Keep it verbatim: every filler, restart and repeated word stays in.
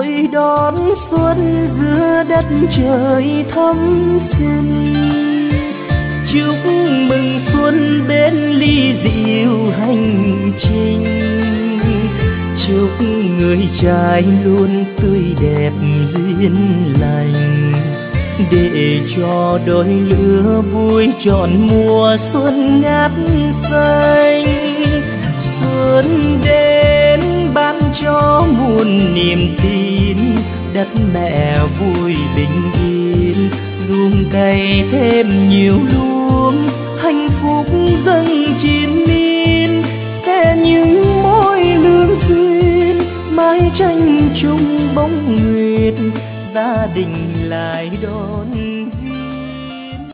hội đón xuân giữa đất trời thắm xinh. Chúc mừng xuân bên ly rượu hành trình, chúc người trai luôn tươi đẹp duyên lành, để cho đôi lứa vui trọn mùa xuân ngát xanh. Xuân đến ban cho muôn niềm tin, đất mẹ vui bình yên, ruộng cày thêm nhiều luống, hạnh phúc dâng chín miên, sẽ những mối lương duyên mái tranh chung bóng nguyệt, gia đình